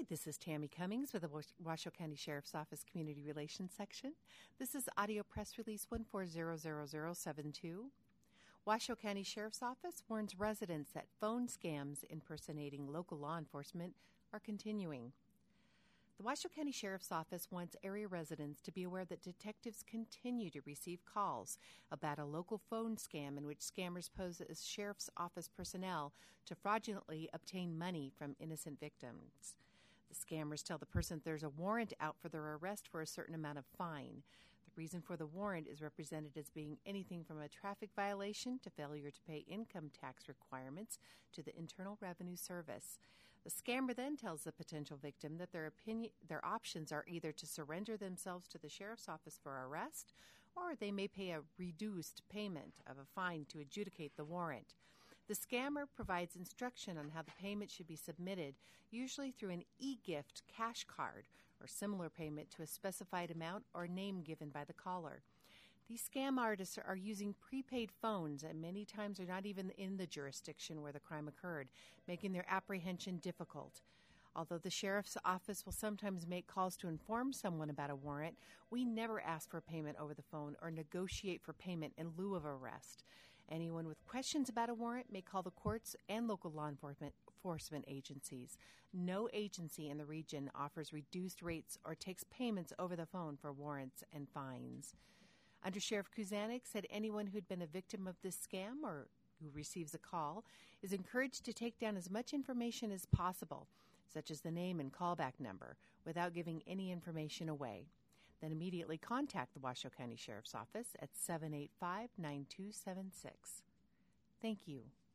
This is Tammy Cummings with the Washoe County Sheriff's Office Community Relations Section. This is audio press release 140072. Washoe County Sheriff's Office warns residents that phone scams impersonating local law enforcement are continuing. The Washoe County Sheriff's Office wants area residents to be aware that detectives continue to receive calls about a local phone scam in which scammers pose as Sheriff's Office personnel to fraudulently obtain money from innocent victims. The scammers tell the person there's a warrant out for their arrest for a certain amount of fine. The reason for the warrant is represented as being anything from a traffic violation to failure to pay income tax requirements to the Internal Revenue Service. The scammer then tells the potential victim that their options are either to surrender themselves to the sheriff's office for arrest, or they may pay a reduced payment of a fine to adjudicate the warrant. The scammer provides instruction on how the payment should be submitted, usually through an e-gift cash card or similar payment to a specified amount or name given by the caller. These scam artists are using prepaid phones and many times are not even in the jurisdiction where the crime occurred, making their apprehension difficult. Although the sheriff's office will sometimes make calls to inform someone about a warrant, we never ask for payment over the phone or negotiate for payment in lieu of arrest. Anyone with questions about a warrant may call the courts and local law enforcement agencies. No agency in the region offers reduced rates or takes payments over the phone for warrants and fines. Under Sheriff Kuzanik said anyone who'd been a victim of this scam or who receives a call is encouraged to take down as much information as possible, such as the name and callback number, without giving any information away. Then immediately contact the Washoe County Sheriff's Office at 785-9276. Thank you.